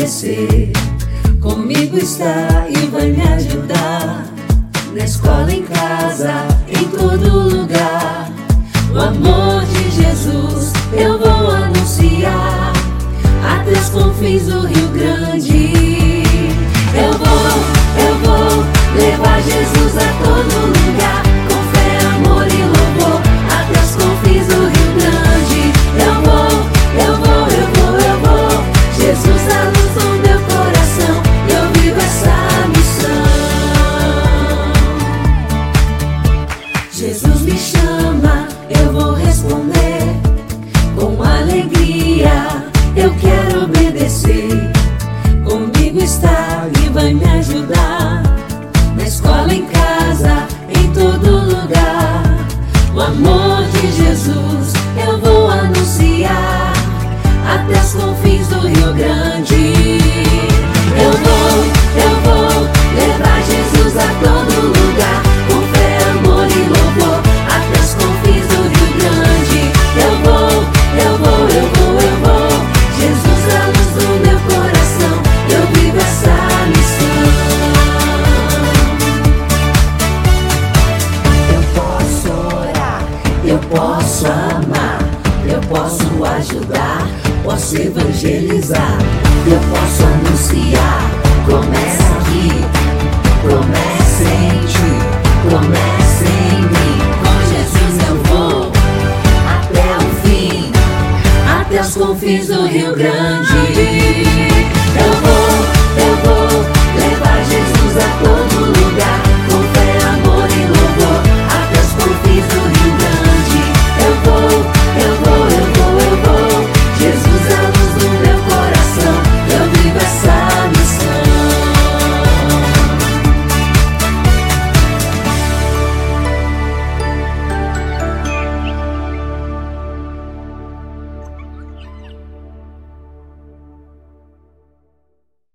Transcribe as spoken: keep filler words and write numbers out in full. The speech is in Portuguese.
obedecer. Comigo está e vai me ajudar. Na escola, em casa, em todo lugar. O amor de Jesus eu vou anunciar até os confins do Rio Grande. Eu vou, eu vou levar Jesus a todo lugar, com fé, amor e louvor, até os confins do Rio Grande. Eu vou, eu vou, eu vou, eu vou. Jesus, a luz do meu coração, eu vivo essa missão. Jesus me chama, eu vou responder com alegria, eu quero obedecer. Comigo está e vai me ajudar. Na escola, em casa, em todo lugar. O amor de Jesus eu vou anunciar até os confins do Rio Grande. Eu vou, eu vou levar Jesus a todo lugar, com fé, amor e louvor, até os confins do Rio Grande. Eu vou, eu vou, eu vou, eu vou. Jesus, a luz do meu coração, eu vivo essa missão. Eu posso orar, eu posso amar, eu posso ajudar, posso evangelizar, eu posso anunciar. Começa aqui, começa em ti, começa em mim. Com Jesus eu vou até o fim, até os confins do Rio Grande.